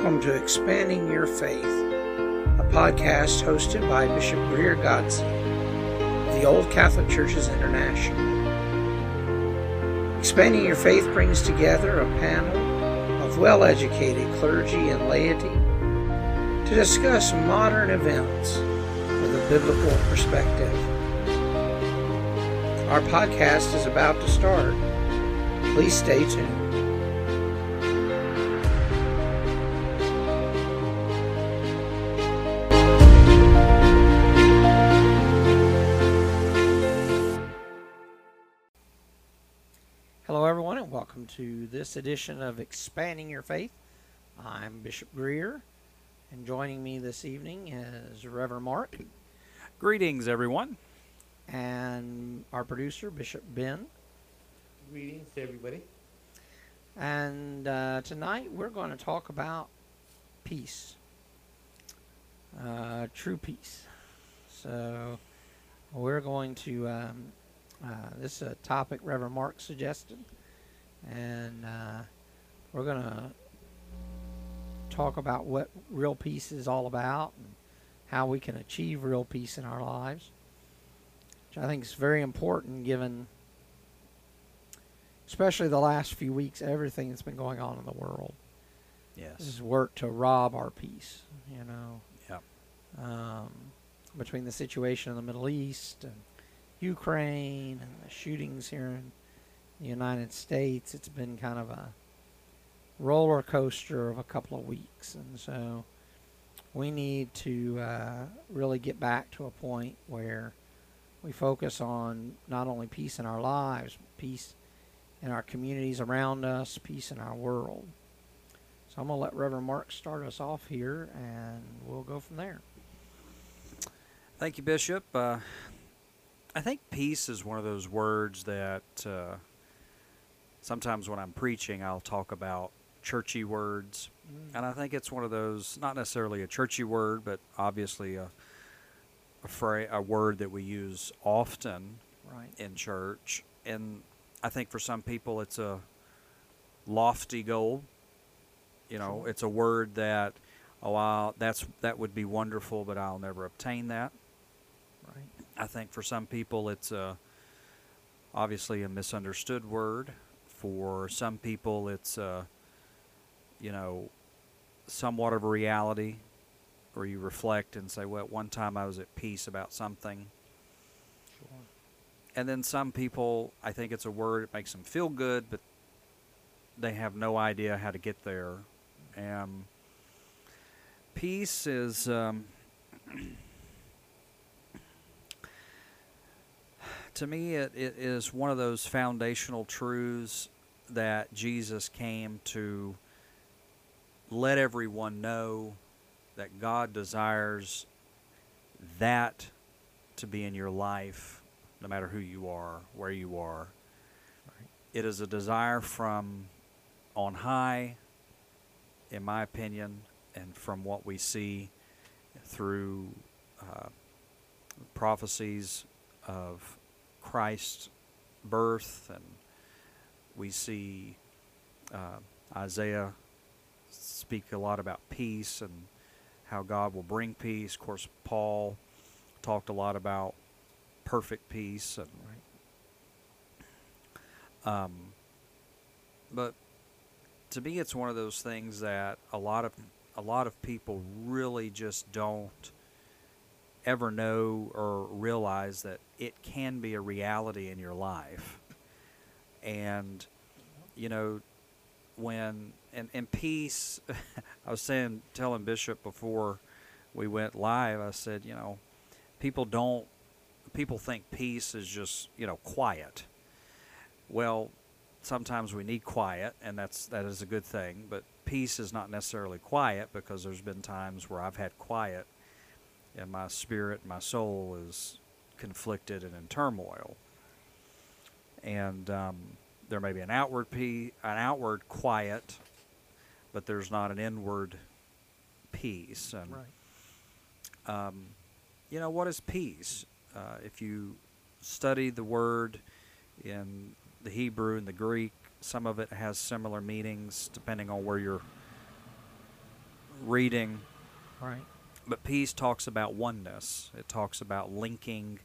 Welcome to Expanding Your Faith, a podcast hosted by Bishop Greer Godsey of the Old Catholic Churches International. Expanding Your Faith brings together a panel of well-educated clergy and laity to discuss modern events with a biblical perspective. Our podcast is about to start. Please stay tuned. Hello everyone, and welcome to this edition of Expanding Your Faith. I'm Bishop Greer, and joining me this evening is Reverend Mark. Greetings, everyone. And our producer, Bishop Ben. Greetings to everybody. And tonight we're going to talk about peace, true peace. So we're going to, this is a topic Reverend Mark suggested, and we're going to talk about what real peace is all about and how we can achieve real peace in our lives, which I think is very important given especially the last few weeks, everything that's been going on in the world. Yes. Has worked to rob our peace, you know. Yep. Between the situation in the Middle East and Ukraine and the shootings here in the United States, it's been kind of a roller coaster of a couple of weeks. And so we need to really get back to a point where we focus on not only peace in our lives, but peace in our communities around us, peace in our world. So I'm going to let Reverend Mark start us off here, and we'll go from there. Thank you, Bishop. I think peace is one of those words that sometimes when I'm preaching, I'll talk about churchy words. And I think it's one of those, not necessarily a churchy word, but obviously a word that we use often in church. And I think for some people it's a lofty goal. You know, Sure. It's a word that, that would be wonderful, but I'll never obtain that. Right. I think for some people it's obviously a misunderstood word. For some people it's somewhat of a reality, where you reflect and say, well, at one time I was at peace about something. Sure. And then some people, I think it's a word that makes them feel good, but they have no idea how to get there. Peace is, to me, it is one of those foundational truths that Jesus came to let everyone know that God desires that to be in your life, no matter who you are, where you are. Right. It is a desire from on high, in my opinion, and from what we see through prophecies of Christ's birth, and we see Isaiah speak a lot about peace and how God will bring peace. Of course, Paul talked a lot about perfect peace, and but to me, it's one of those things that a lot of people really just don't ever know or realize that it can be a reality in your life. And when peace, I was telling Bishop before we went live, I said, people think peace is just, quiet. Well, sometimes we need quiet, and that is a good thing, but peace is not necessarily quiet, because there's been times where I've had quiet and my spirit, my soul is conflicted and in turmoil. And there may be an outward quiet, but there's not an inward peace. And what is peace? If you study the word in the Hebrew and the Greek, some of it has similar meanings depending on where you're reading. Right. But peace talks about oneness. It talks about linking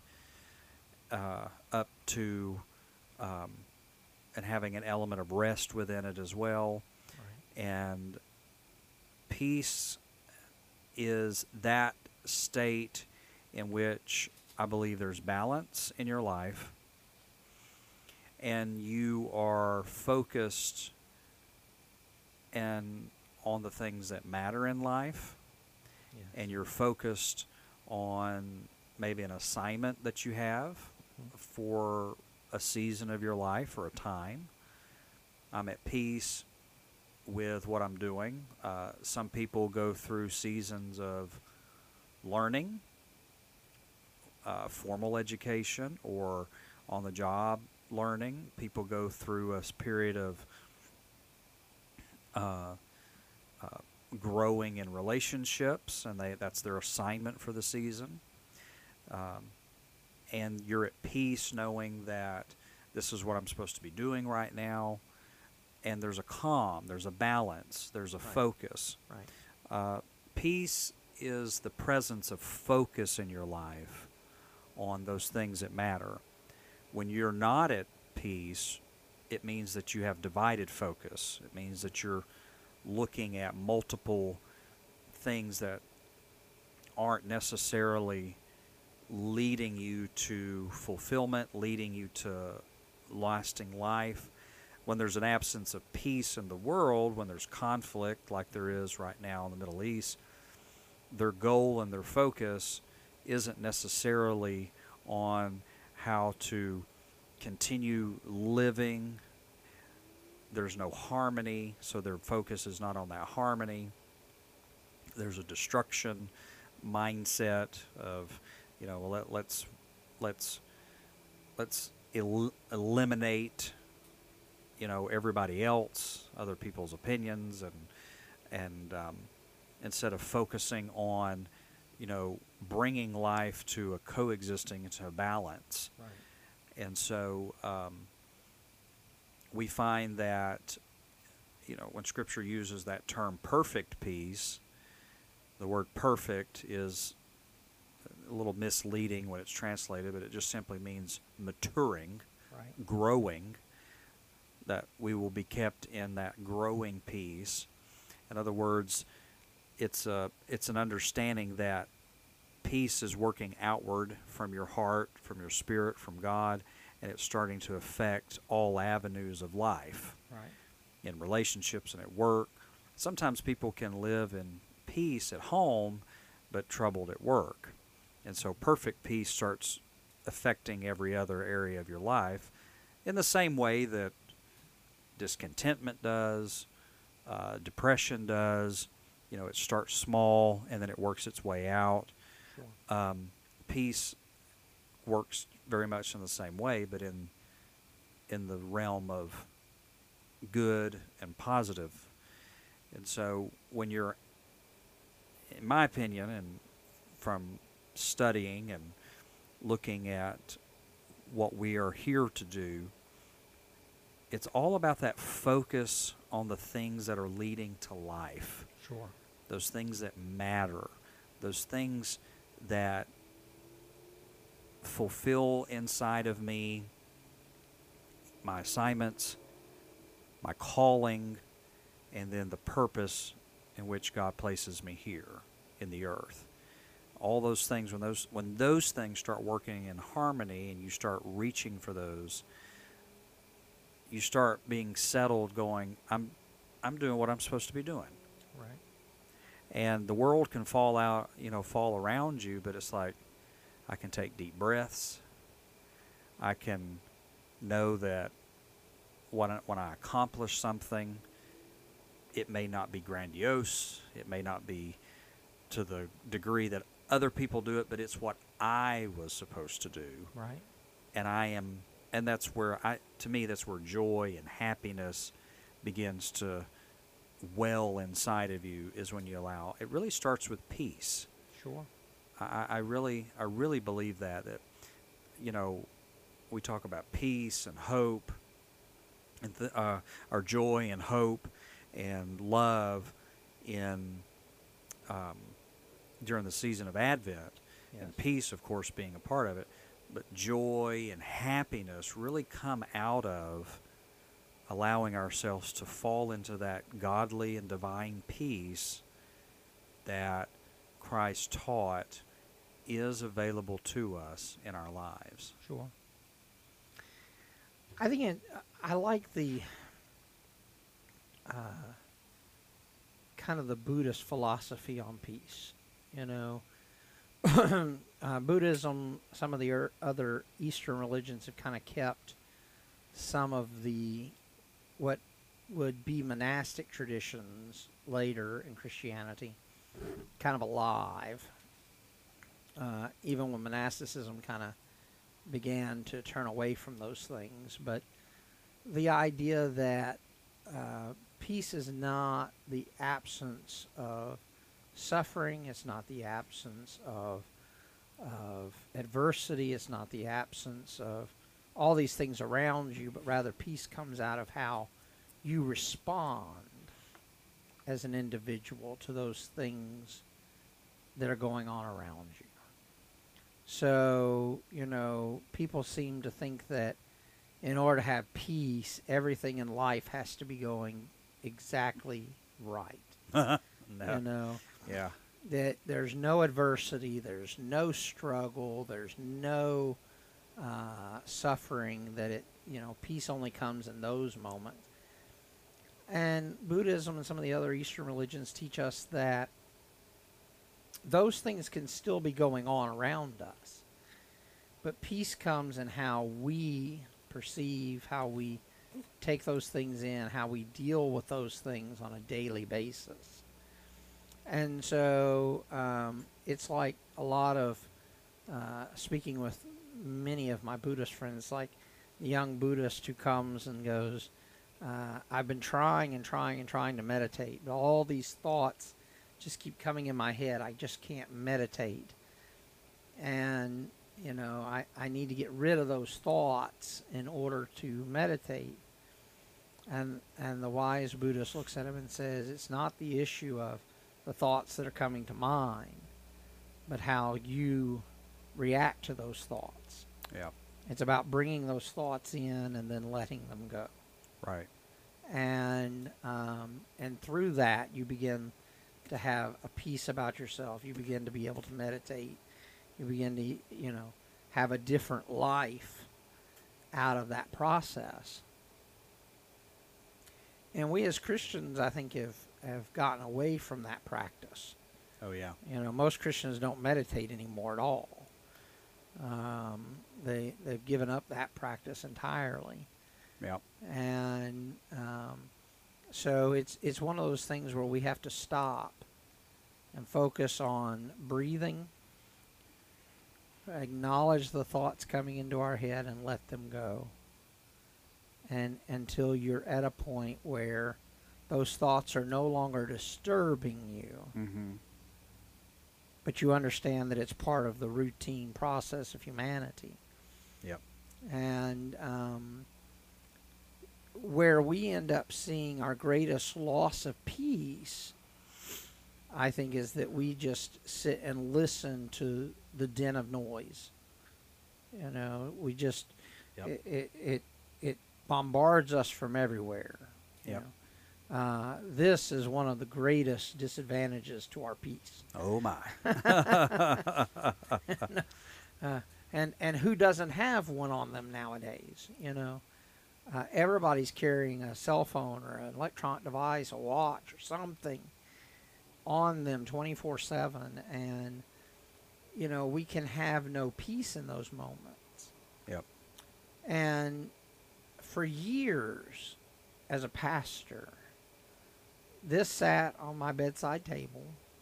up to and having an element of rest within it as well. Right. And peace is that state in which I believe there's balance in your life, and you are focused and on the things that matter in life, Yes. and you're focused on maybe an assignment that you have for a season of your life or a time. I'm at peace with what I'm doing. Some people go through seasons of learning, formal education, or on the job learning. People go through a period of growing in relationships, and that's their assignment for the season. And you're at peace knowing that this is what I'm supposed to be doing right now. And there's a calm, there's a balance, there's a focus. Right. Peace is the presence of focus in your life on those things that matter. When you're not at peace, it means that you have divided focus. It means that you're looking at multiple things that aren't necessarily leading you to fulfillment, leading you to lasting life. When there's an absence of peace in the world, when there's conflict like there is right now in the Middle East, their goal and their focus isn't necessarily on how to continue living. There's no harmony, so their focus is not on that harmony. There's a destruction mindset of, well, let's eliminate, everybody else, other people's opinions, and instead of focusing on, bringing life to a coexisting, to a balance. Right. And so we find that, when Scripture uses that term perfect peace, the word perfect is a little misleading when it's translated, but it just simply means maturing, Right. growing, that we will be kept in that growing peace. In other words, it's an understanding that peace is working outward from your heart, from your spirit, from God, and it's starting to affect all avenues of life, Right. in relationships and at work. Sometimes people can live in peace at home, but troubled at work. And so perfect peace starts affecting every other area of your life in the same way that discontentment does, depression does. It starts small and then it works its way out. Sure. Peace works very much in the same way, but in the realm of good and positive. And so when you're, in my opinion, and from studying and looking at what we are here to do, it's all about that focus on the things that are leading to life. Sure. Those things that matter. Those things that fulfill inside of me my assignments, my calling, and then the purpose in which God places me here in the earth. All those things, when those things start working in harmony and you start reaching for those, you start being settled, going, I'm doing what I'm supposed to be doing. Right. And the world can fall around you, but it's like I can take deep breaths. I can know that when I accomplish something, it may not be grandiose. It may not be to the degree that other people do it, but it's what I was supposed to do. Right. And that's where to me, that's where joy and happiness begins to well inside of you, is when you allow. It really starts with peace. Sure. I really believe that we talk about peace and hope, and our joy and hope and love in during the season of Advent, Yes. and peace, of course, being a part of it. But joy and happiness really come out of allowing ourselves to fall into that godly and divine peace that Christ taught is available to us in our lives. Sure. I like the kind of the Buddhist philosophy on peace. You know, Buddhism, some of the other Eastern religions have kind of kept some of the what would be monastic traditions later in Christianity kind of alive. Even when monasticism kind of began to turn away from those things. But the idea that peace is not the absence of suffering, it's not the absence of adversity, it's not the absence of all these things around you, but rather peace comes out of how you respond as an individual to those things that are going on around you. So, you know, people seem to think that in order to have peace, everything in life has to be going exactly right. No. You know, Yeah. that there's no adversity, there's no struggle, there's no suffering, that peace only comes in those moments. And Buddhism and some of the other Eastern religions teach us that those things can still be going on around us. But peace comes in how we perceive, how we take those things in, how we deal with those things on a daily basis. And so it's like a lot of, speaking with many of my Buddhist friends, like the young Buddhist who comes and goes, I've been trying and trying and trying to meditate, but all these thoughts just keep coming in my head. I just can't meditate. And, I need to get rid of those thoughts in order to meditate. And the wise Buddhist looks at him and says, it's not the issue of the thoughts that are coming to mind, but how you react to those thoughts. Yeah. It's about bringing those thoughts in and then letting them go. Right. And through that, you begin to have a peace about yourself. You begin to be able to meditate. You begin to, have a different life out of that process. And we as Christians, I think, have gotten away from that practice. Oh, yeah. Most Christians don't meditate anymore at all. They've given up that practice entirely. Yeah. And so it's one of those things where we have to stop and focus on breathing, acknowledge the thoughts coming into our head and let them go. And until you're at a point where those thoughts are no longer disturbing you, Mm-hmm. but you understand that it's part of the routine process of humanity. Yep. And where we end up seeing our greatest loss of peace, I think, is that we just sit and listen to the din of noise. We just, Yep. it bombards us from everywhere. Yep. This is one of the greatest disadvantages to our peace. Oh, my. And who doesn't have one on them nowadays? Everybody's carrying a cell phone or an electronic device, a watch or something on them 24/7, and we can have no peace in those moments. Yep. And for years, as a pastor, this sat on my bedside table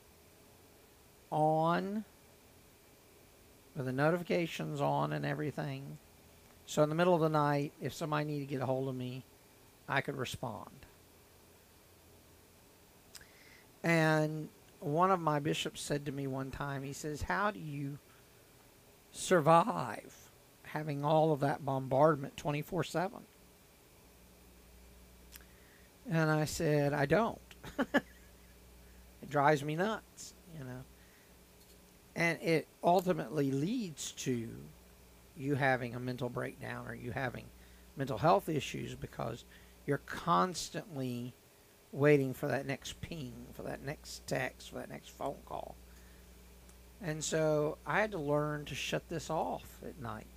on, with the notifications on and everything. So in the middle of the night, if somebody needed to get a hold of me, I could respond. And one of my bishops said to me one time, he says, how do you survive having all of that bombardment 24/7? And I said, I don't. It drives me nuts, you know. And it ultimately leads to you having a mental breakdown or you having mental health issues because you're constantly waiting for that next ping, for that next text, for that next phone call. And so I had to learn to shut this off at night.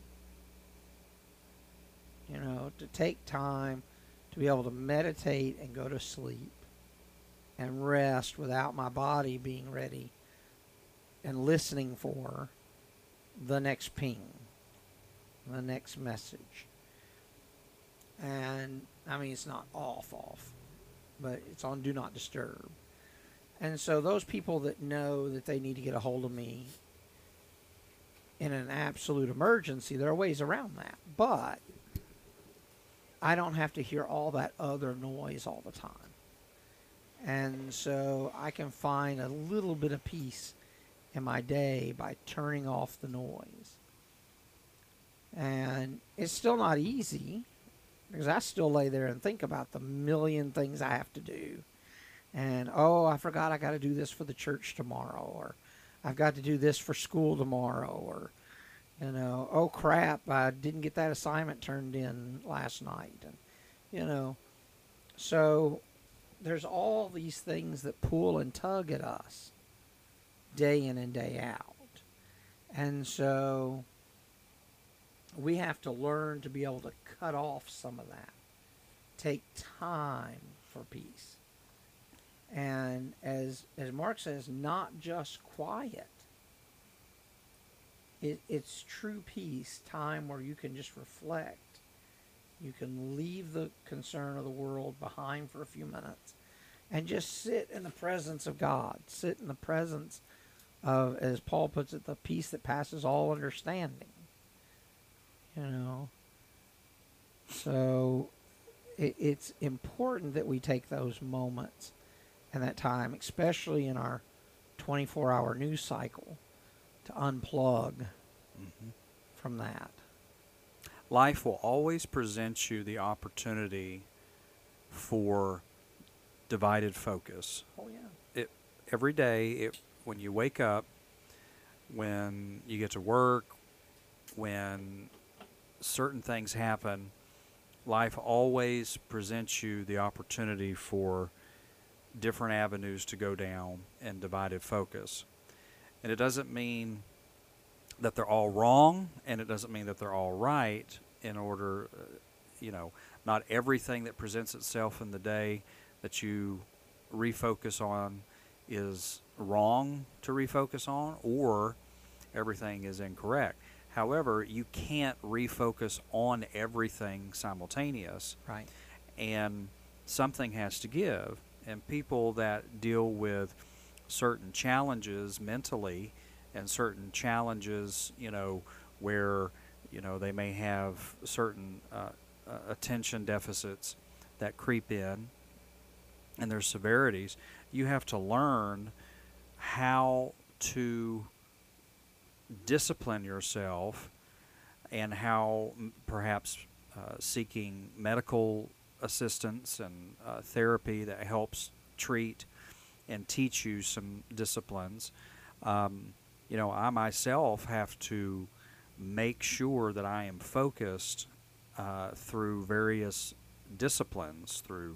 You know, to take time to be able to meditate and go to sleep and rest without my body being ready and listening for the next ping, the next message. And I mean, it's not off, but it's on do not disturb. And so those people that know that they need to get a hold of me in an absolute emergency, there are ways around that. But I don't have to hear all that other noise all the time. And so I can find a little bit of peace in my day by turning off the noise. And it's still not easy because I still lay there and think about the million things I have to do. And, oh, I forgot I got to do this for the church tomorrow, or I've got to do this for school tomorrow, or, you know, oh, crap, I didn't get that assignment turned in last night. And, you know, so there's all these things that pull and tug at us day in and day out. And so we have to learn to be able to cut off some of that. Take time for peace. And as Mark says, not just quiet. It's true peace, time where you can just reflect. You can leave the concern of the world behind for a few minutes and just sit in the presence of God. Sit in the presence of, as Paul puts it, the peace that passes all understanding. You know. So it's important that we take those moments and that time, especially in our 24-hour news cycle, to unplug from that. Life will always present you the opportunity for divided focus. Oh, yeah. Every day, when you wake up, when you get to work, when certain things happen, life always presents you the opportunity for different avenues to go down and divided focus. And it doesn't mean that they're all wrong, and it doesn't mean that they're all right. In order, not everything that presents itself in the day that you refocus on is wrong to refocus on, or everything is incorrect. However, you can't refocus on everything simultaneous. Right. And something has to give. And people that deal with certain challenges mentally and certain challenges, where, they may have certain attention deficits that creep in and their severities, you have to learn how to discipline yourself and how perhaps seeking medical assistance and therapy that helps treat and teach you some disciplines. I myself have to make sure that I am focused through various disciplines, through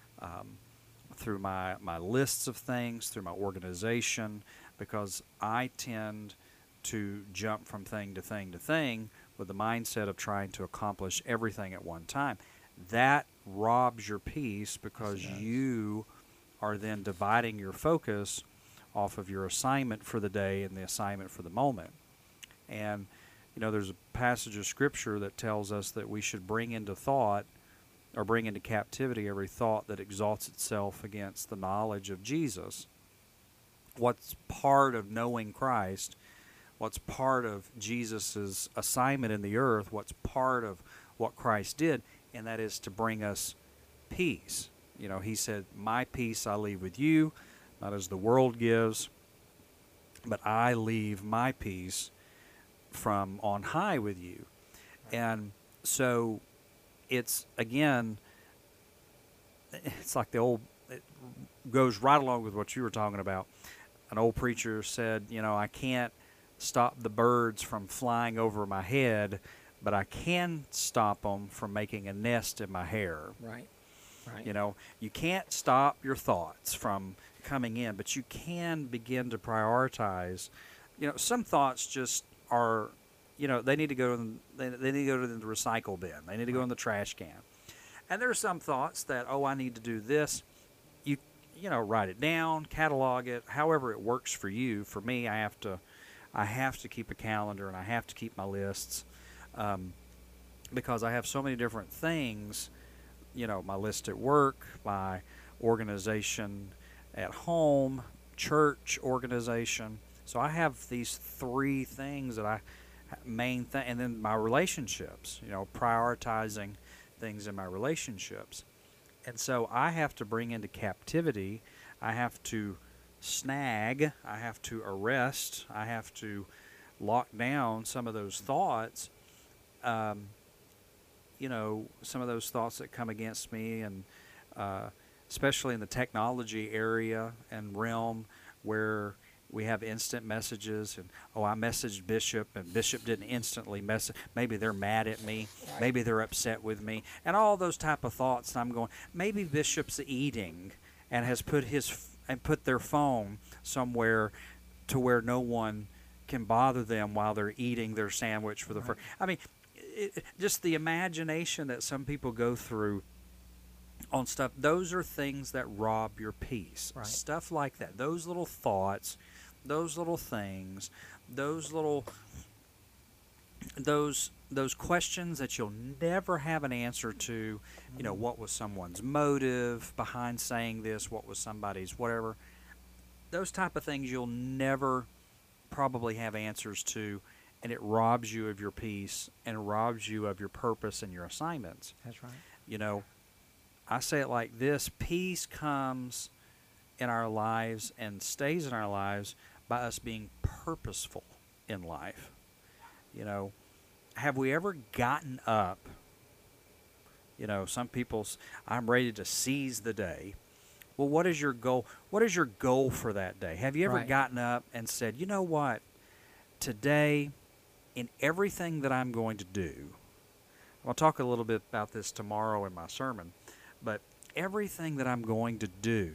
my lists of things, through my organization, because I tend to jump from thing to thing to thing with the mindset of trying to accomplish everything at one time. That robs your peace because you are then dividing your focus off of your assignment for the day and the assignment for the moment. And, there's a passage of Scripture that tells us that we should bring into thought or bring into captivity every thought that exalts itself against the knowledge of Jesus. What's part of knowing Christ, what's part of Jesus' assignment in the earth, what's part of what Christ did, and that is to bring us peace. He said, "My peace I leave with you, not as the world gives, but I leave my peace from on high with you." And so it's, again, it's like the goes right along with what you were talking about. An old preacher said, I can't stop the birds from flying over my head, but I can stop them from making a nest in my hair. Right. Right. You can't stop your thoughts from coming in, but you can begin to prioritize. Some thoughts just are, they need to go they need to go to the recycle bin. They need to go in the trash can. And there are some thoughts that, I need to do this. Write it down, catalog it, however it works for you. For me, I have to keep a calendar, and I have to keep my lists, because I have so many different things. My list at work, my organization at home, church organization. So I have these 3 things that and then my relationships, prioritizing things in my relationships. And so I have to bring into captivity, I have to snag, I have to arrest, I have to lock down some of those thoughts, some of those thoughts that come against me, and especially in the technology area and realm where we have instant messages, and I messaged Bishop, and Bishop didn't instantly message. Maybe they're mad at me. Right. Maybe they're upset with me, and all those type of thoughts. And I'm going, maybe Bishop's eating and has put their phone somewhere to where no one can bother them while they're eating their sandwich for the first. I mean, just the imagination that some people go through on stuff. Those are things that rob your peace. Right. Stuff like that. Those little thoughts, those little things, those questions that you'll never have an answer to. What was someone's motive behind saying this? What was somebody's whatever? Those type of things you'll never probably have answers to, and it robs you of your peace and robs you of your purpose and your assignments. That's right. I say it like this: peace comes in our lives and stays in our lives by us being purposeful in life. Have we ever gotten up? Some people's, I'm ready to seize the day. Well, what is your goal? What is your goal for that day? Have you ever Right. gotten up and said, you know what? Today, in everything that I'm going to do, I'll talk a little bit about this tomorrow in my sermon, but everything that I'm going to do,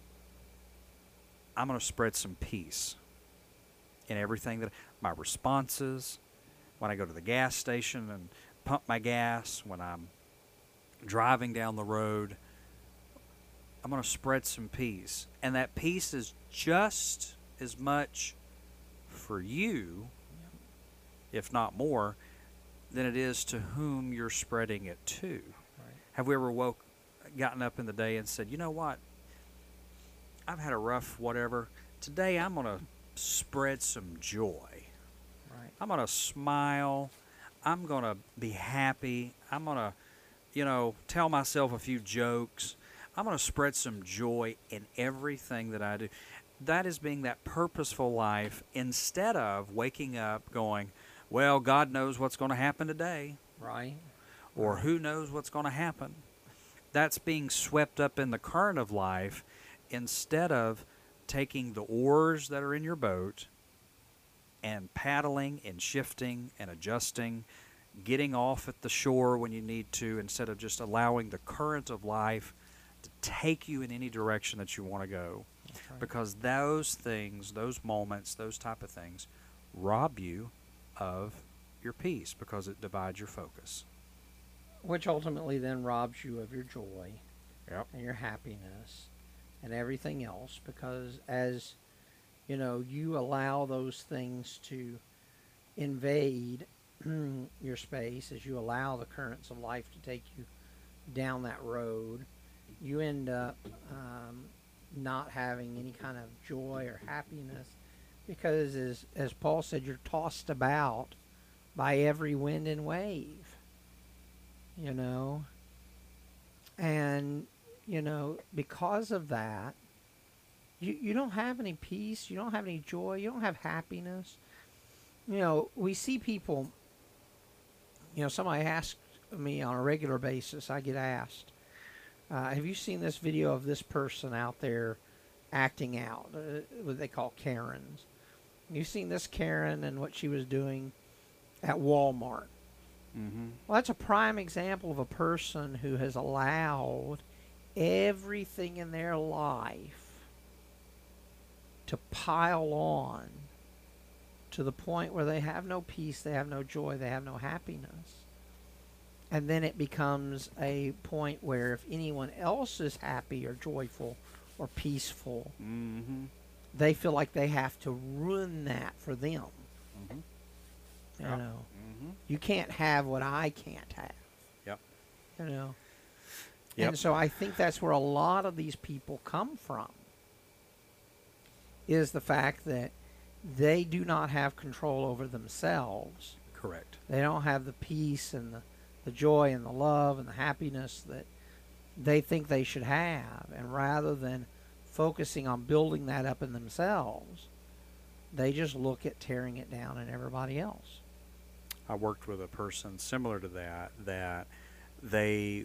I'm going to spread some peace in everything that my responses, when I go to the gas station and pump my gas, when I'm driving down the road, I'm going to spread some peace. And that peace is just as much for you, if not more, than it is to whom you're spreading it to. Right. Have we ever gotten up in the day and said, you know what? I've had a rough whatever. Today I'm going to spread some joy. Right. I'm going to smile. I'm going to be happy. I'm going to, tell myself a few jokes. I'm going to spread some joy in everything that I do. That is being that purposeful life, instead of waking up going, well, God knows what's going to happen today, Right. or who knows what's going to happen. That's being swept up in the current of life, instead of taking the oars that are in your boat and paddling and shifting and adjusting, getting off at the shore when you need to, instead of just allowing the current of life to take you in any direction that you want to go. That's right. Because those things, those moments, those type of things rob you of your peace, because it divides your focus. Which ultimately then robs you of your joy Yep. and your happiness and everything else, because as you allow those things to invade your space, as you allow the currents of life to take you down that road, you end up not having any kind of joy or happiness, because as Paul said, you're tossed about by every wind and wave, and because of that, you don't have any peace, you don't have any joy, you don't have happiness. We see people, somebody asks me on a regular basis, I get asked, Have you seen this video of this person out there acting out? What they call Karens. You've seen this Karen and what she was doing at Walmart. Mm-hmm. Well, that's a prime example of a person who has allowed everything in their life to pile on to the point where they have no peace, they have no joy, they have no happiness. And then it becomes a point where if anyone else is happy or joyful or peaceful, Mm-hmm. they feel like they have to ruin that for them. Mm-hmm. You Yep. know, Mm-hmm. you can't have what I can't have. Yep. You know. Yep. And so I think that's where a lot of these people come from, is the fact that they do not have control over themselves. Correct. They don't have the peace and the joy and the love and the happiness that they think they should have. And rather than focusing on building that up in themselves, they just look at tearing it down in everybody else. I worked with a person similar to that they,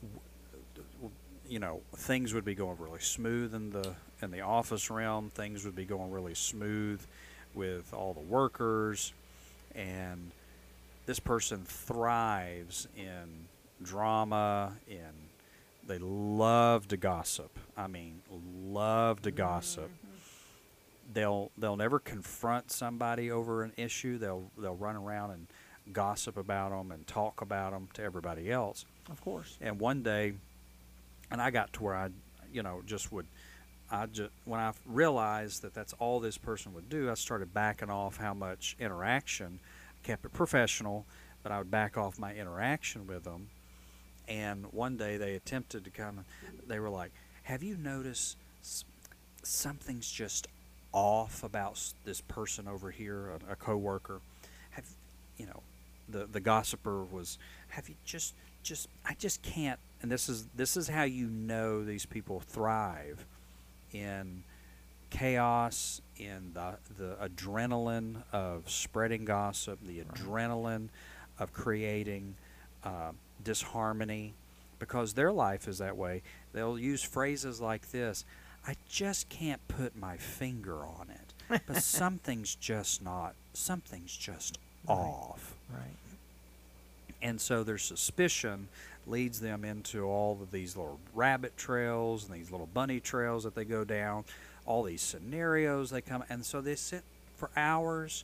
things would be going really smooth in the office realm. Things would be going really smooth with all the workers, and this person thrives in drama, they love to gossip. I mean, love to gossip. They'll never confront somebody over an issue. They'll run around and gossip about them and talk about them to everybody else. Of course. And one day, and I got to where I when I realized that that's all this person would do, I started backing off how much interaction. Kept it professional, but I would back off my interaction with them. And one day they attempted to they were like, "Have you noticed something's just off about this person over here, a coworker? The gossiper was, have you just I just can't." And this is how you know these people thrive in chaos, in the adrenaline of spreading gossip, the adrenaline of creating disharmony, because their life is that way. They'll use phrases like this: "I just can't put my finger on it, but something's just off." Right. And so their suspicion leads them into all of these little rabbit trails and these little bunny trails that they go down, all these scenarios they come, and so they sit for hours,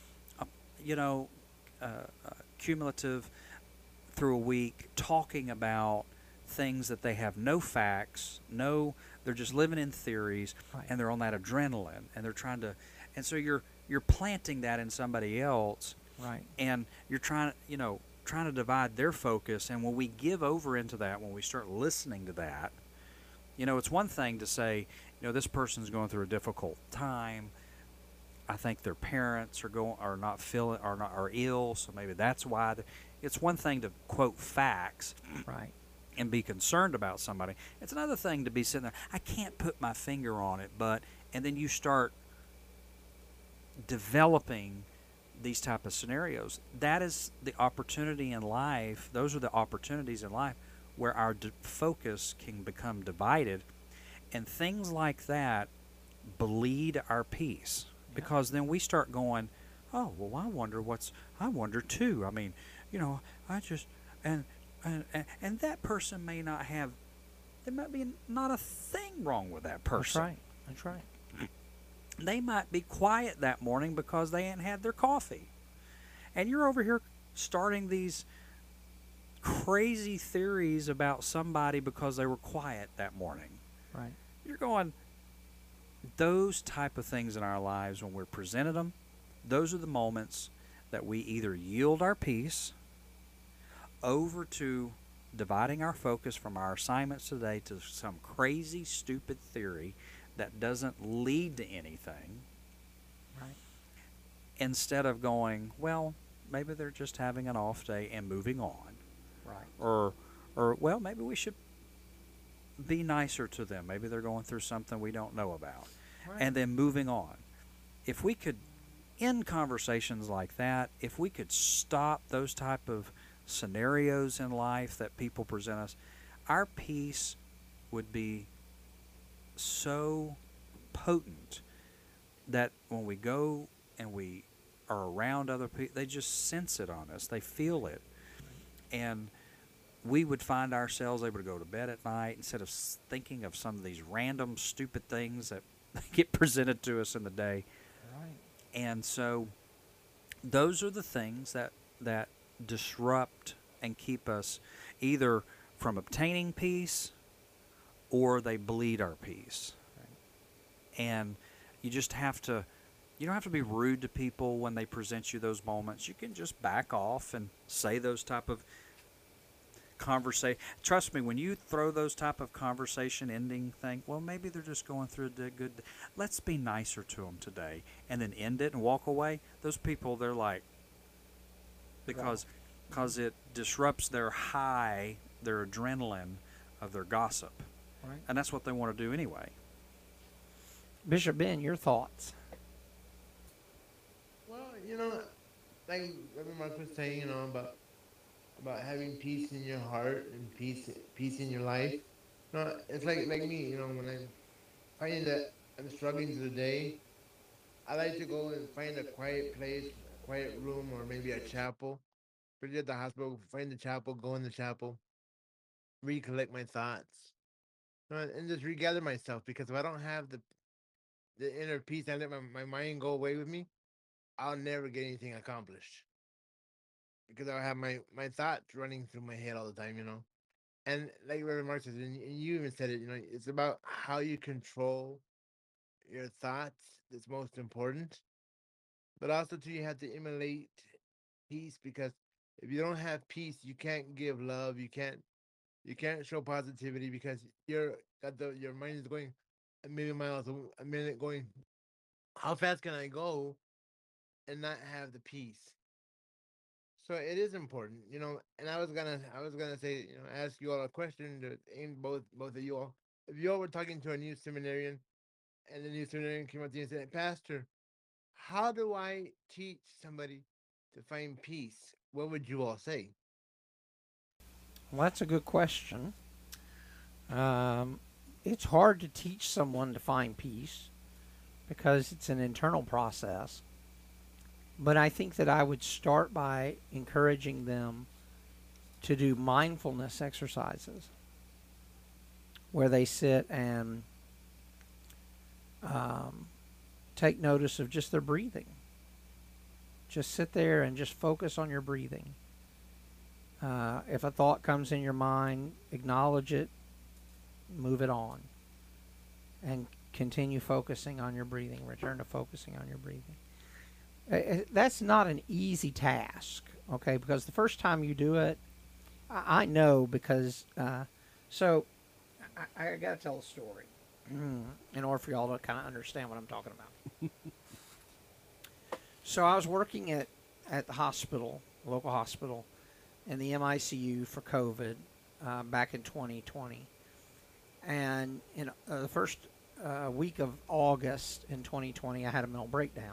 cumulative through a week, talking about things that they have no facts, they're just living in theories, Right. and they're on that adrenaline, and they're trying to, and so you're planting that in somebody else, Right. and you're trying to divide their focus. And when we give over into that, when we start listening to that, it's one thing to say, this person's going through a difficult time. I think their parents are ill, so maybe that's why. It's one thing to quote facts, Right. and be concerned about somebody. It's another thing to be sitting there, "I can't put my finger on it," and then you start developing these type of scenarios. That is the opportunity in life. Those are the opportunities in life where our focus can become divided, and things like that bleed our peace, because then we start going, "Oh, well, I wonder too. I mean, I just and that person may not have. There might be not a thing wrong with that person. That's right. They might be quiet that morning because they ain't had their coffee. And you're over here starting these crazy theories about somebody because they were quiet that morning." Right. You're going, those type of things in our lives, when we're presented them, those are the moments that we either yield our peace over to dividing our focus from our assignments today to some crazy, stupid theory that doesn't lead to anything, Right. instead of going, well, maybe they're just having an off day and moving on. Right. Or well, maybe we should be nicer to them. Maybe they're going through something we don't know about. Right. And then moving on. If we could end conversations like that, if we could stop those type of scenarios in life that people present us, our peace would be so potent that when we go and we are around other people, they just sense it on us. They feel it. And we would find ourselves able to go to bed at night instead of thinking of some of these random, stupid things that get presented to us in the day. Right. And so those are the things that disrupt and keep us either from obtaining peace or they bleed our peace. Right. And you just have to, you don't have to be rude to people when they present you those moments. You can just back off and say those type of conversation. Trust me, when you throw those type of conversation ending thing, well, maybe they're just going through a good, let's be nicer to them today, and then end it and walk away. Those people, they're like, because it disrupts their high, their adrenaline of their gossip. Right. And that's what they want to do anyway. Bishop Ben, your thoughts? Well, like Reverend Mark was saying, about having peace in your heart and peace in your life. It's like me, when I'm finding that I'm struggling through the day, I like to go and find a quiet place, a quiet room, or maybe a chapel. If you're at the hospital, find the chapel, go in the chapel, recollect my thoughts, and just regather myself. Because if I don't have the inner peace, I let my mind go away with me, I'll never get anything accomplished. Because I'll have my thoughts running through my head all the time. And like Reverend Mark says, and you even said it, it's about how you control your thoughts that's most important. But also too, you have to emulate peace, because if you don't have peace, you can't give love. You can't show positivity, because your mind is going a million miles a minute, going, how fast can I go, and not have the peace. So it is important, And I was gonna say, ask you all a question to aim both of you all. If you all were talking to a new seminarian, and the new seminarian came up to you and said, "Pastor, how do I teach somebody to find peace?" What would you all say? Well, that's a good question. It's hard to teach someone to find peace because it's an internal process. But I think that I would start by encouraging them to do mindfulness exercises where they sit and take notice of just their breathing. Just sit there and just focus on your breathing. If a thought comes in your mind, acknowledge it, move it on, and continue focusing on your breathing. Return to focusing on your breathing. That's not an easy task, okay? Because the first time you do it, I know because, so I got to tell a story in order for y'all to kind of understand what I'm talking about. So I was working at the hospital, local hospital, in the MICU for COVID back in 2020. And in the first week of August in 2020, I had a mental breakdown.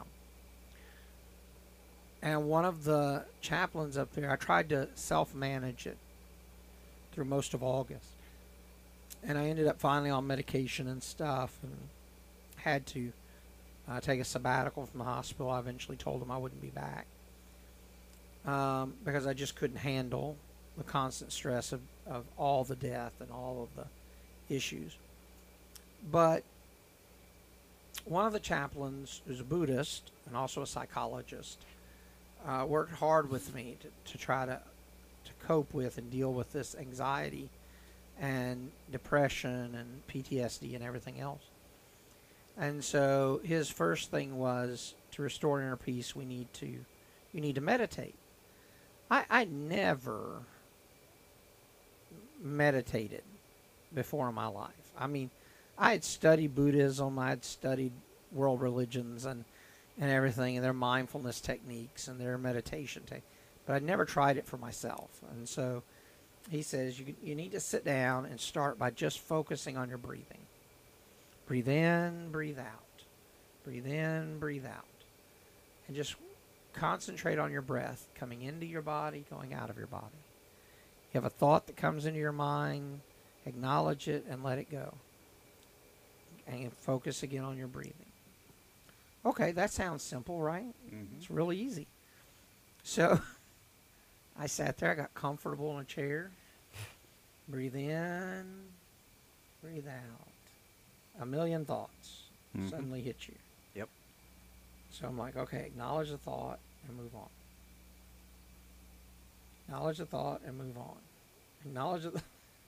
And one of the chaplains up there, I tried to self-manage it through most of August. And I ended up finally on medication and stuff and had to take a sabbatical from the hospital. I eventually told them I wouldn't be back because I just couldn't handle the constant stress of all the death and all of the issues. But one of the chaplains, who's a Buddhist and also a psychologist, worked hard with me to try to cope with and deal with this anxiety and depression and PTSD and everything else. And so his first thing was, to restore inner peace, you need to meditate. I never meditated before in my life. I mean, I had studied Buddhism, I had studied world religions and everything, and their mindfulness techniques and their meditation techniques, but I'd never tried it for myself. And so he says you need to sit down and start by just focusing on your breathing. Breathe in, breathe out. Breathe in, breathe out. And just concentrate on your breath coming into your body, going out of your body. You have a thought that comes into your mind, Acknowledge it and let it go. And focus again on your breathing. Okay, that sounds simple, right? Mm-hmm. It's really easy. So I sat there, I got comfortable in a chair. Breathe in, breathe out. A million thoughts Mhm. suddenly hit you. Yep. So I'm like, okay, acknowledge the thought and move on. Acknowledge the thought and move on. Acknowledge the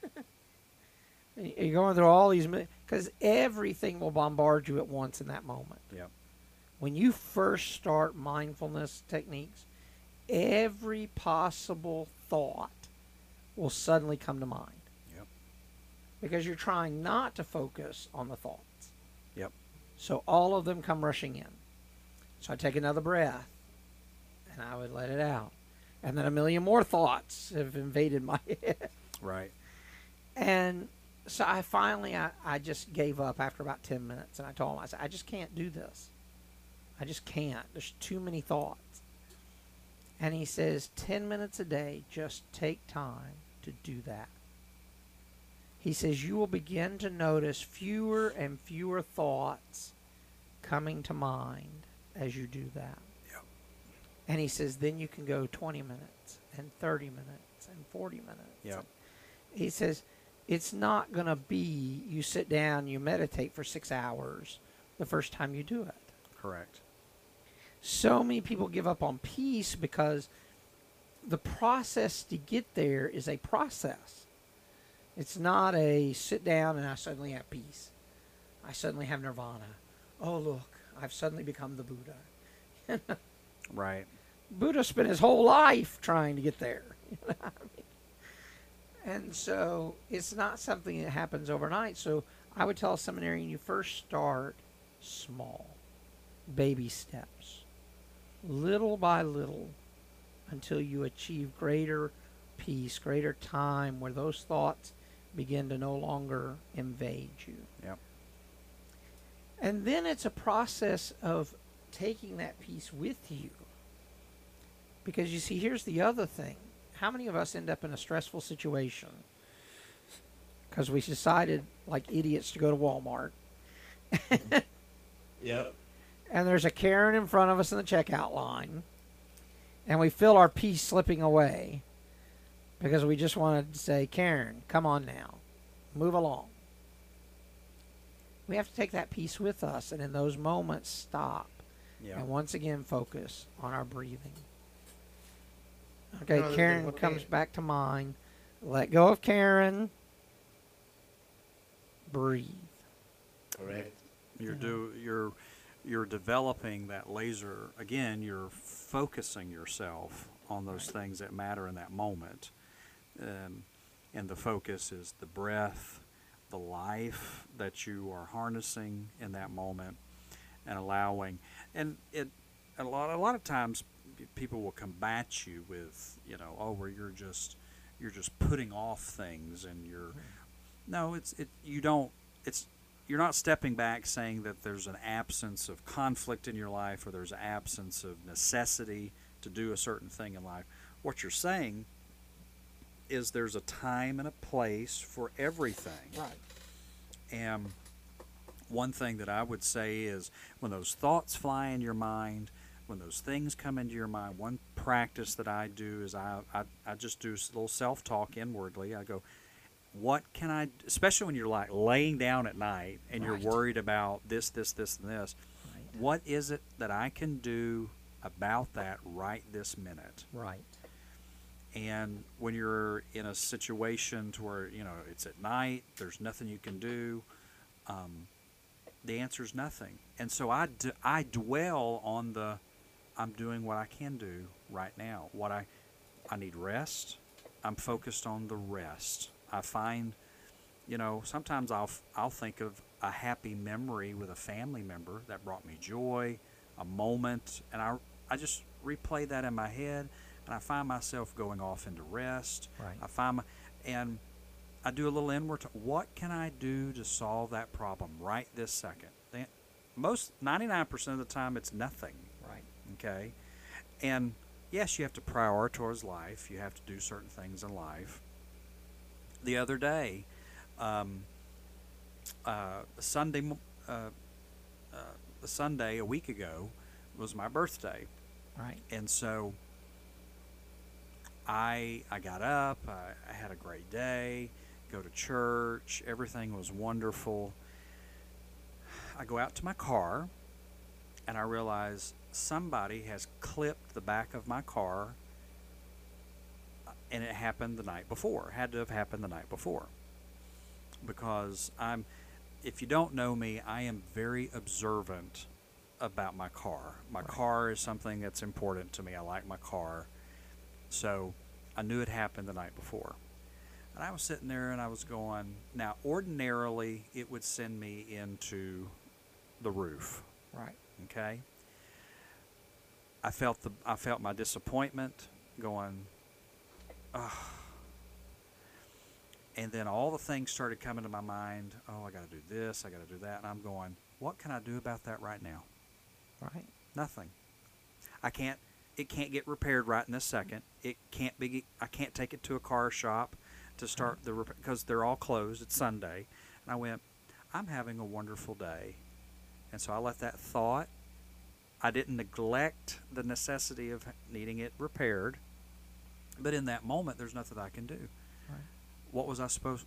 You're going through all these, because everything will bombard you at once in that moment. Yep. When you first start mindfulness techniques, every possible thought will suddenly come to mind. Yep. Because you're trying not to focus on the thoughts. Yep. So all of them come rushing in. So I take another breath, and I would let it out. And then a million more thoughts have invaded my head. Right. And so I finally, I just gave up after about 10 minutes. And I told him, I said, I just can't do this. I just can't. There's too many thoughts. And he says, 10 minutes a day, just take time to do that. He says, you will begin to notice fewer and fewer thoughts coming to mind as you do that. Yep. And he says, then you can go 20 minutes and 30 minutes and 40 minutes. Yep. He says, it's not going to be you sit down, you meditate for 6 hours the first time you do it. Correct. So many people give up on peace because the process to get there is a process. It's not a sit down and I suddenly have peace. I suddenly have nirvana. Oh, look, I've suddenly become the Buddha. Right. Buddha spent his whole life trying to get there. You know what I mean? And so it's not something that happens overnight. So I would tell a seminarian, you first start small, baby steps, little by little, until you achieve greater peace, greater time, where those thoughts begin to no longer invade you. Yep. And then it's a process of taking that peace with you. Because you see, here's the other thing. How many of us end up in a stressful situation because we decided, like idiots, to go to Walmart? Yep. And there's a Karen in front of us in the checkout line. And we feel our peace slipping away because we just wanted to say, Karen, come on now. Move along. We have to take that peace with us, and in those moments, stop. Yeah. And once again, focus on our breathing. Okay, No, Karen okay. comes back to mind. Let go of Karen. Breathe. Correct. You're developing that laser again. You're focusing yourself on those things that matter in that moment, and the focus is the breath, the life that you are harnessing in that moment, and allowing. And a lot of times people will combat you with, oh, where you're just putting off things, and you're not stepping back saying that there's an absence of conflict in your life or there's an absence of necessity to do a certain thing in life. What you're saying is there's a time and a place for everything. Right. And one thing that I would say is when those thoughts fly in your mind, when those things come into your mind, one practice that I do is I just do a little self-talk inwardly. I go, what can I, especially when you're like laying down at night and Right. you're worried about this, and this, Right. what is it that I can do about that right this minute? Right. And when you're in a situation to where, it's at night, there's nothing you can do, the answer is nothing. And so I dwell on I'm doing what I can do right now. I need rest. I'm focused on the rest. I find, sometimes I'll think of a happy memory with a family member that brought me joy, a moment, and I just replay that in my head, and I find myself going off into rest. Right. And I do a little inward. What can I do to solve that problem right this second? 99% of the time, it's nothing. Right. Okay, and yes, you have to prioritize life. You have to do certain things in life. The other day, Sunday, Sunday a week ago was my birthday, Right. and so I got up. I had a great day. Go to church. Everything was wonderful. I go out to my car, and I realize somebody has clipped the back of my car, and it happened the night before. Had to have happened the night before. Because if you don't know me, I am very observant about my car. My car is something that's important to me. I like my car. So I knew it happened the night before. And I was sitting there and I was going, now ordinarily it would send me into the roof. Right. Okay? I felt my disappointment going, ugh. And then all the things started coming to my mind. Oh, I got to do this, I got to do that. And I'm going, what can I do about that right now? Right. Nothing. It can't get repaired right in this second. I can't take it to a car shop to start the repair because they're all closed. It's Sunday. And I went, I'm having a wonderful day. And so I let that thought. I didn't neglect the necessity of needing it repaired. But in that moment, there's nothing I can do. Right. What was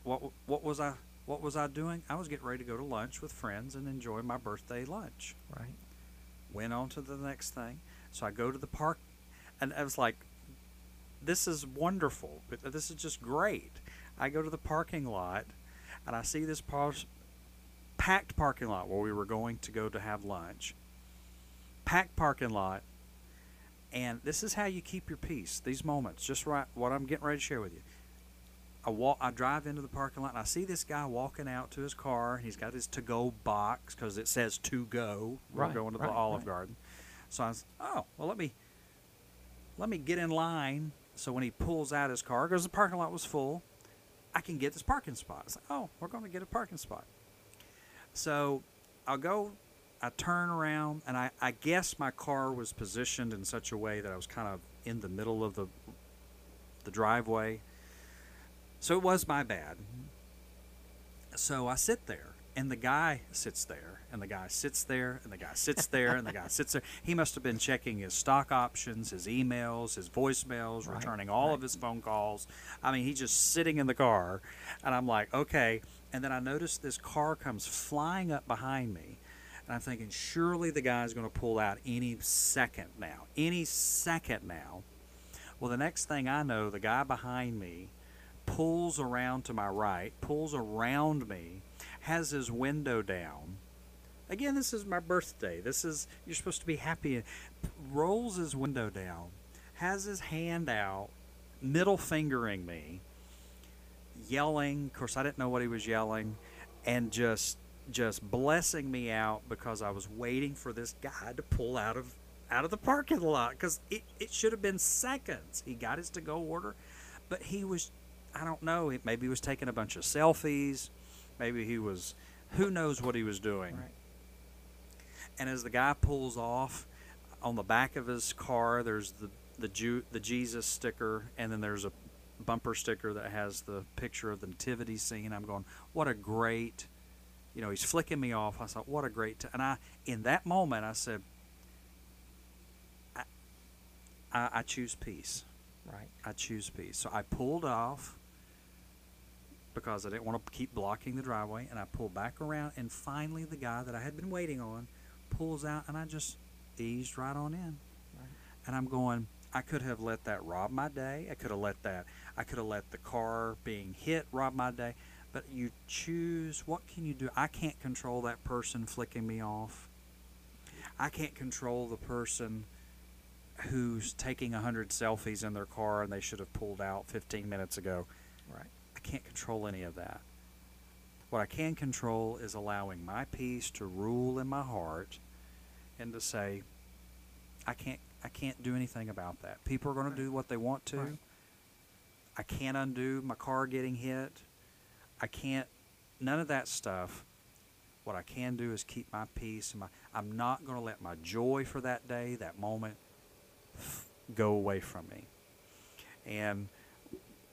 I doing? I was getting ready to go to lunch with friends and enjoy my birthday lunch. Right. Went on to the next thing. So I go to the park, and I was like, this is wonderful. This is just great. I go to the parking lot, and I see this packed parking lot where we were going to go to have lunch. Packed parking lot. And this is how you keep your peace. These moments, just right, what I'm getting ready to share with you. I drive into the parking lot, and I see this guy walking out to his car. He's got his to-go box because it says to go. We're going to the Olive Garden. So I was, let me get in line so when he pulls out his car, because the parking lot was full, I can get this parking spot. I was like, we're going to get a parking spot. So I turn around, and I guess my car was positioned in such a way that I was kind of in the middle of the driveway. So it was my bad. So I sit there, and the guy sits there, and the guy sits there, and the guy sits there, and the guy sits there. He must have been checking his stock options, his emails, his voicemails, returning all of his phone calls. I mean, he's just sitting in the car, and I'm like, okay. And then I notice this car comes flying up behind me, and I'm thinking, surely the guy's going to pull out any second now. Any second now. Well, the next thing I know, the guy behind me pulls around to my right, pulls around me, has his window down. Again, this is my birthday. You're supposed to be happy. Rolls his window down, has his hand out, middle fingering me, yelling. Of course, I didn't know what he was yelling, and just blessing me out because I was waiting for this guy to pull out of the parking lot because it should have been seconds. He got his to-go order, but he was, I don't know, maybe he was taking a bunch of selfies. Maybe he was, who knows what he was doing. Right. And as the guy pulls off, on the back of his car, there's the Jesus sticker, and then there's a bumper sticker that has the picture of the nativity scene. I'm going, what a great, he's flicking me off. I thought, what a great, and in that moment, I said, I choose peace. Right. I choose peace. So I pulled off because I didn't want to keep blocking the driveway, and I pulled back around, and finally the guy that I had been waiting on pulls out, and I just eased right on in. Right. And I'm going, I could have let that rob my day. I could have let the car being hit rob my day. But you choose, what can you do? I can't control that person flicking me off. I can't control the person who's taking 100 selfies in their car and they should have pulled out 15 minutes ago. Right. I can't control any of that. What I can control is allowing my peace to rule in my heart and to say, I can't do anything about that. People are going to do what they want to. Right. I can't undo my car getting hit. I can't, none of that stuff. What I can do is keep my peace. And I'm not going to let my joy for that day, that moment, go away from me. And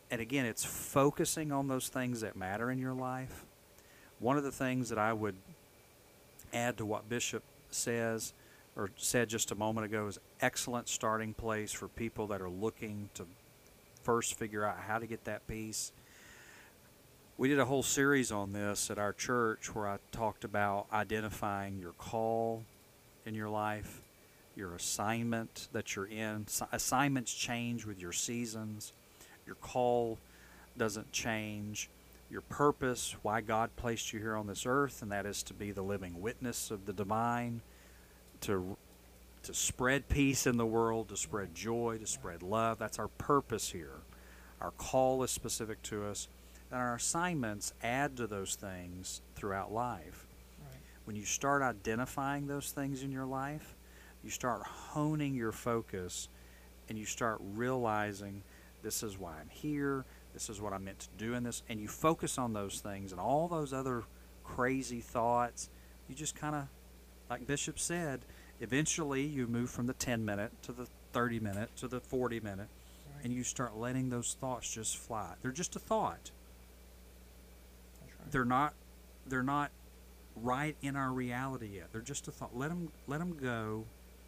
And again, it's focusing on those things that matter in your life. One of the things that I would add to what Bishop says or said just a moment ago is excellent starting place for people that are looking to first figure out how to get that peace. We did a whole series on this at our church where I talked about identifying your call in your life, your assignment that you're in. Assignments change with your seasons. Your call doesn't change. Your purpose, why God placed you here on this earth, and that is to be the living witness of the divine, to spread peace in the world, to spread joy, to spread love. That's our purpose here. Our call is specific to us, and our assignments add to those things throughout life. Right. When you start identifying those things in your life, you start honing your focus, and you start realizing this is why I'm here, this is what I'm meant to do in this, and you focus on those things, and all those other crazy thoughts, you just kind of, like Bishop said, eventually you move from the 10-minute to the 30-minute to the 40-minute, Right. and you start letting those thoughts just fly. They're just a thought. That's right. They're not right in our reality yet. They're just a thought. Let them go.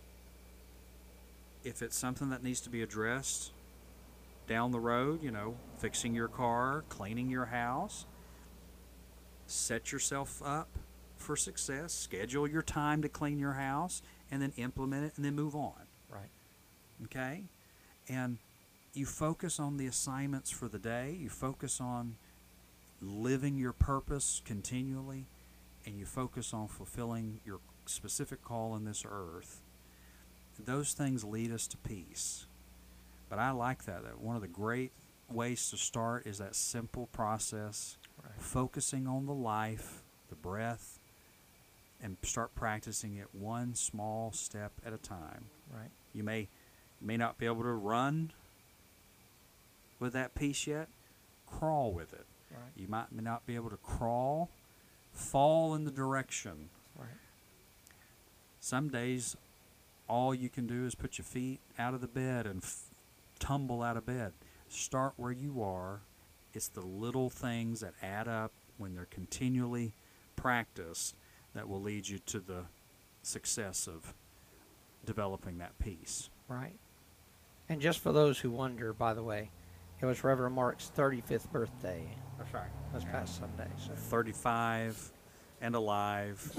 If it's something that needs to be addressed down the road, fixing your car, cleaning your house, set yourself up for success, schedule your time to clean your house, and then implement it, and then move on. Right. Okay? And you focus on the assignments for the day, you focus on living your purpose continually, and you focus on fulfilling your specific call in this earth. Those things lead us to peace. But I like that one of the great ways to start is that simple process, Right. focusing on the life, the breath, and start practicing it one small step at a time. Right. You may not be able to run with that peace yet. Crawl with it. Right. You may not be able to crawl. Fall in the direction. Right. Some days, all you can do is put your feet out of the bed and tumble out of bed. Start where you are. It's the little things that add up when they're continually practiced that will lead you to the success of developing that peace. Right. And just for those who wonder, by the way, it was Reverend Mark's 35th birthday That's right. this past Sunday. So 35 and alive.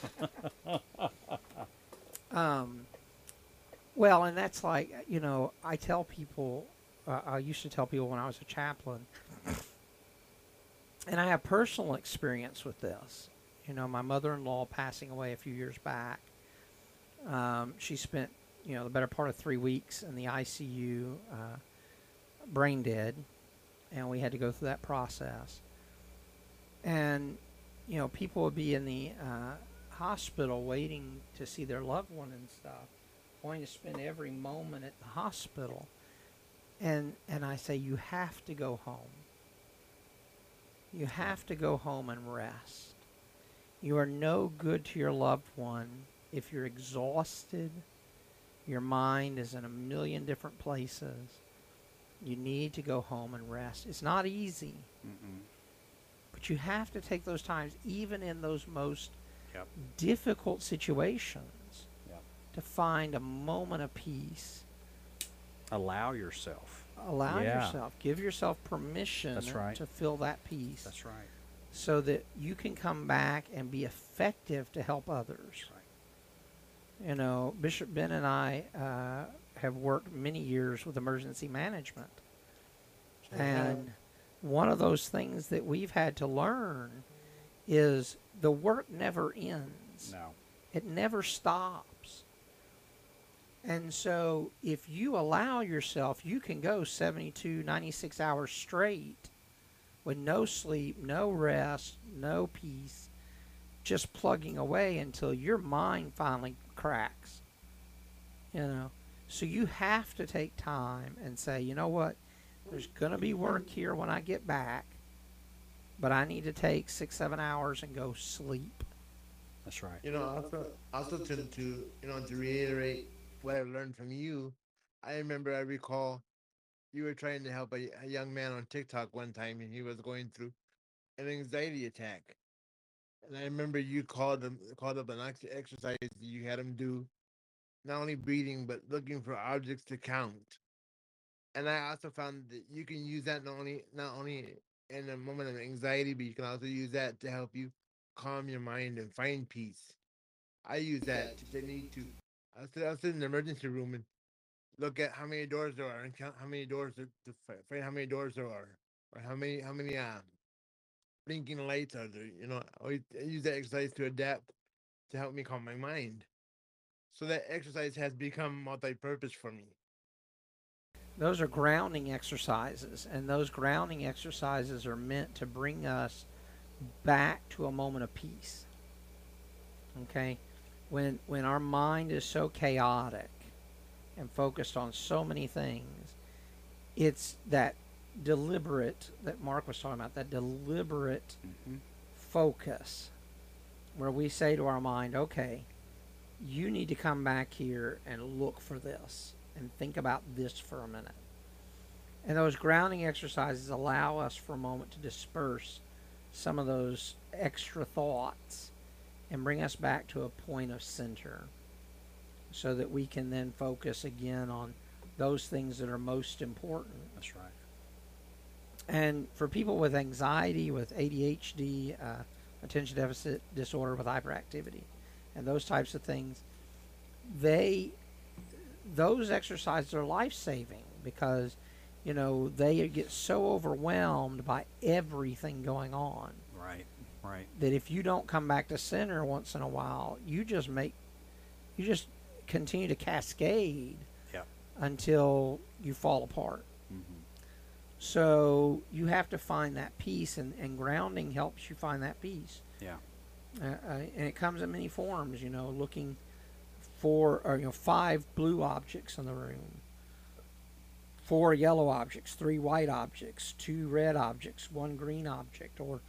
Well, and that's like, I tell people, I used to tell people when I was a chaplain, and I have personal experience with this. My mother-in-law passing away a few years back. She spent, the better part of 3 weeks in the ICU, brain dead, and we had to go through that process. And, people would be in the hospital waiting to see their loved one and stuff, wanting to spend every moment at the hospital. And I say, you have to go home. You have to go home and rest. You are no good to your loved one if you're exhausted. Your mind is in a million different places. You need to go home and rest. It's not easy. Mm-mm. But you have to take those times, even in those most Yep. difficult situations, Yep. to find a moment of peace. Allow yourself. Allow Yeah. yourself, give yourself permission That's right. to feel that peace, That's right. so that you can come back and be effective to help others. That's right. Bishop Ben and I have worked many years with emergency management. And one of those things that we've had to learn is the work never ends. No. It never stops. And so if you allow yourself, you can go 72, 96 hours straight with no sleep, no rest, no peace, just plugging away until your mind finally cracks. So you have to take time and say, you know what, there's going to be work here when I get back, but I need to take 6-7 hours and go sleep. That's right. Also to reiterate what I learned from you, I recall you were trying to help a young man on TikTok one time, and he was going through an anxiety attack. And I remember you called up an exercise you had him do, not only breathing but looking for objects to count. And I also found that you can use that not only in a moment of anxiety, but you can also use that to help you calm your mind and find peace. I use that technique to. I'll sit in the emergency room and look at how many doors there are and count how many doors find how many doors there are, or how many blinking lights are there. I use that exercise to adapt to help me calm my mind. So that exercise has become multi-purpose for me. Those are grounding exercises, and those grounding exercises are meant to bring us back to a moment of peace. Okay? When our mind is so chaotic and focused on so many things, it's that deliberate that Mark was talking about, that deliberate Mm-hmm. focus where we say to our mind, okay, you need to come back here and look for this and think about this for a minute. And those grounding exercises allow us for a moment to disperse some of those extra thoughts and bring us back to a point of center so that we can then focus again on those things that are most important. That's right. And for people with anxiety, with ADHD, attention deficit disorder, with hyperactivity, and those types of things, those exercises are life saving because they get so overwhelmed by everything going on Right. Right. that if you don't come back to center once in a while, you just continue to cascade Yeah. until you fall apart. Mm-hmm. So you have to find that peace, and grounding helps you find that peace. Yeah. And it comes in many forms, looking for 5 blue objects in the room, 4 yellow objects, 3 white objects, 2 red objects, 1 green object, or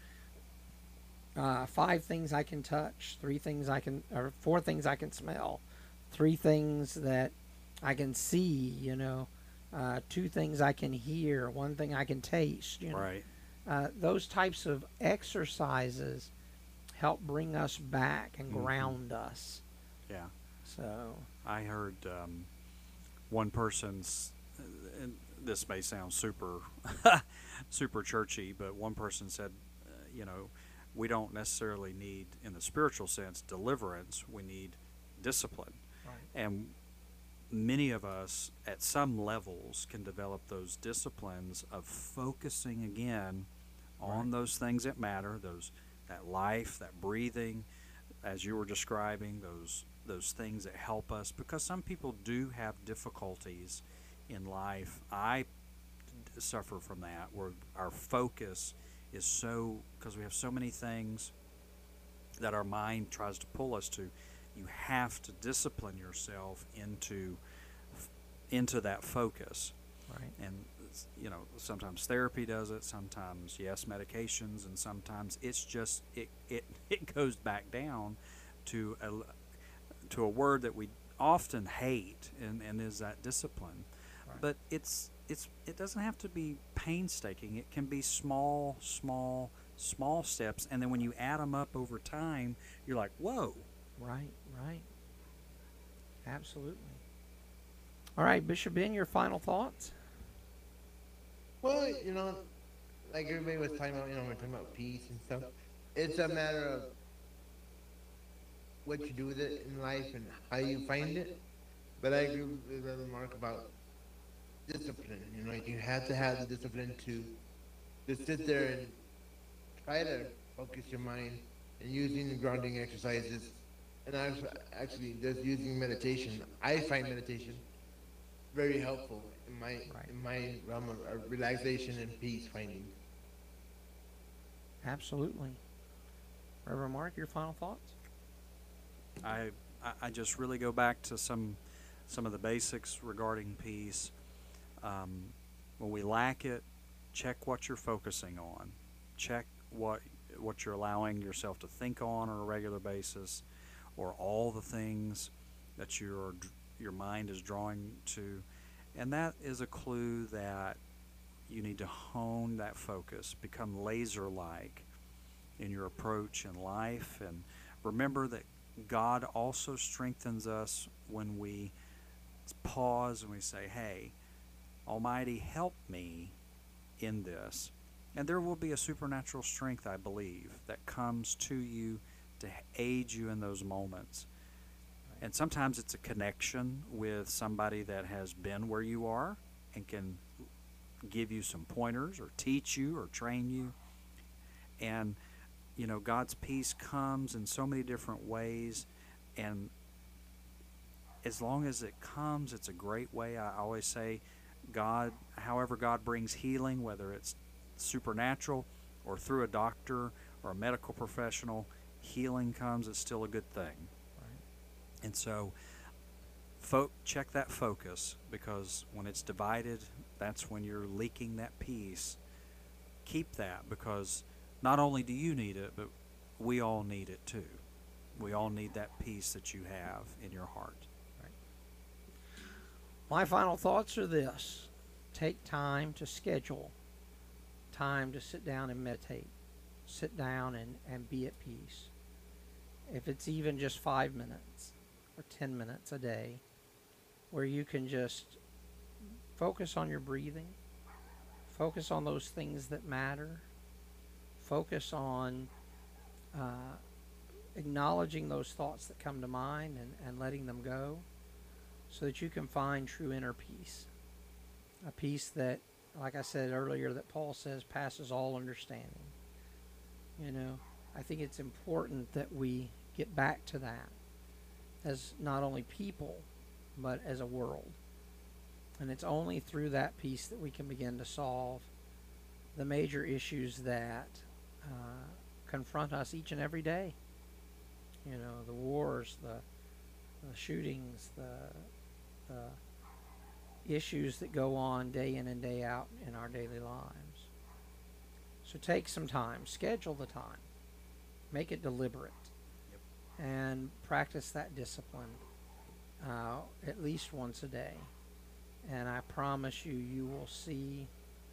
5 things I can touch, 4 things I can smell, 3 things that I can see, 2 things I can hear, 1 thing I can taste. Right. Those types of exercises help bring us back and ground us. Yeah. So I heard one person's, and this may sound super, super churchy, but one person said, we don't necessarily need, in the spiritual sense, deliverance. We need discipline. Right. And many of us, at some levels, can develop those disciplines of focusing again on Right. those things that matter, that life, that breathing, as you were describing, those things that help us. Because some people do have difficulties in life. I suffer from that, where our focus is because we have so many things that our mind tries to pull us to. You have to discipline yourself into that focus. right. And sometimes therapy does it, sometimes medications, and sometimes it's just it goes back down to a word that we often hate, and is that discipline. Right. But it doesn't have to be painstaking. It can be small steps, and then when you add them up over time, you're like, whoa. Right. Absolutely. All right, Bishop Ben, your final thoughts? Well, like everybody was talking about, we're talking about peace and stuff. It's a matter of what you do with it in life and how you find it. But I agree with Brother Mark about discipline. You have to have the discipline to sit there and try to focus your mind and using the grounding exercises. And actually just using meditation. I find meditation very helpful in my realm of relaxation and peace finding. Absolutely. Reverend Mark, your final thoughts? I just really go back to some of the basics regarding peace. When we lack it, check what you're focusing on. Check what you're allowing yourself to think on a regular basis, or all the things that your mind is drawing to, And that is a clue that you need to hone that focus, become laser-like in your approach in life, and remember that God also strengthens us when we pause and we say, hey, Almighty, help me in this. And there will be a supernatural strength, I believe, that comes to you to aid you in those moments. And sometimes it's a connection with somebody that has been where you are and can give you some pointers or teach you or train you. And, you know, God's peace comes in so many different ways. And as long as it comes, it's a great way. I always say, God, however God brings healing, whether it's supernatural or through a doctor or a medical professional, healing comes, it's still a good thing. Right. And so check that focus, because when it's divided, that's when you're leaking that peace. Keep that, because not only do you need it, but we all need it too. We all need that peace that you have in your heart. Right. My final thoughts are this. Take time to schedule, time to sit down and meditate. Sit down and be at peace. If it's even just 5 minutes or 10 minutes a day, where you can just focus on your breathing, focus on those things that matter, focus on acknowledging those thoughts that come to mind and letting them go, so that you can find true inner peace. A peace that, like I said earlier, that Paul says passes all understanding. You know, I think it's important that we get back to that as not only people, but as a world. And it's only through that peace that we can begin to solve the major issues that confront us each and every day. You know, the wars, the shootings, the issues that go on day in and day out in our daily lives. So take some time, schedule the time, make it deliberate, and practice that discipline at least once a day. And I promise you, you will see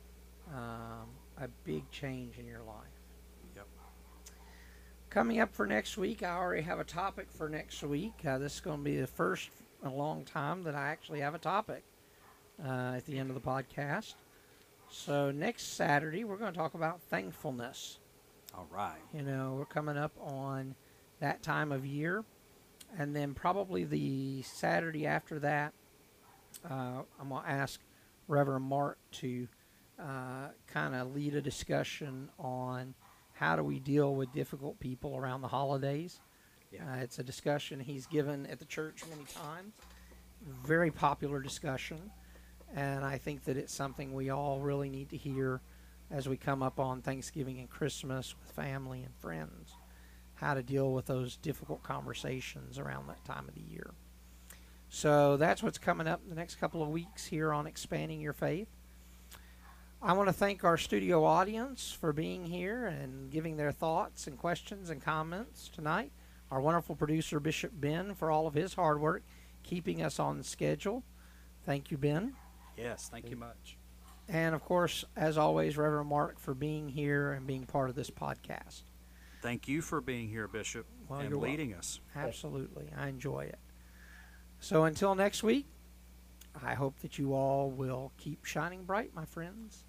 a big change in your life. Yep. Coming up for next week, I already have a topic for next week. This is going to be the first in a long time that I actually have a topic at the end of the podcast. So next Saturday, we're going to talk about thankfulness. All right. You know, we're coming up on that time of year. And then probably the Saturday after that, I'm going to ask Reverend Mark to kind of lead a discussion on how do we deal with difficult people around the holidays. Yeah. It's a discussion he's given at the church many times. Very popular discussion. And I think that it's something we all really need to hear as we come up on Thanksgiving and Christmas with family and friends, how to deal with those difficult conversations around that time of the year. So that's what's coming up in the next couple of weeks here on Expanding Your Faith. I want to thank our studio audience for being here and giving their thoughts and questions and comments tonight. Our wonderful producer, Bishop Ben, for all of his hard work, keeping us on schedule. Thank you, Ben. Yes, thank you much. And, of course, as always, Reverend Mark, for being here and being part of this podcast. Thank you for being here, Bishop, and leading us. Absolutely. I enjoy it. So until next week, I hope that you all will keep shining bright, my friends.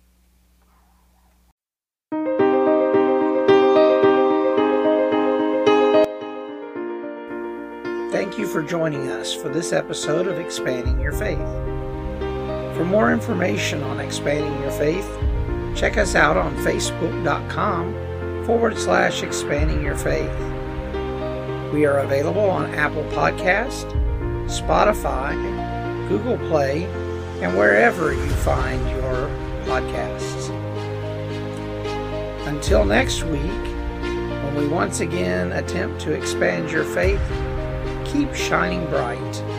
Thank you for joining us for this episode of Expanding Your Faith. For more information on Expanding Your Faith, check us out on Facebook.com/Expanding Your Faith. We are available on Apple Podcast, Spotify, Google Play, and wherever you find your podcasts. Until next week, when we once again attempt to expand your faith, keep shining bright.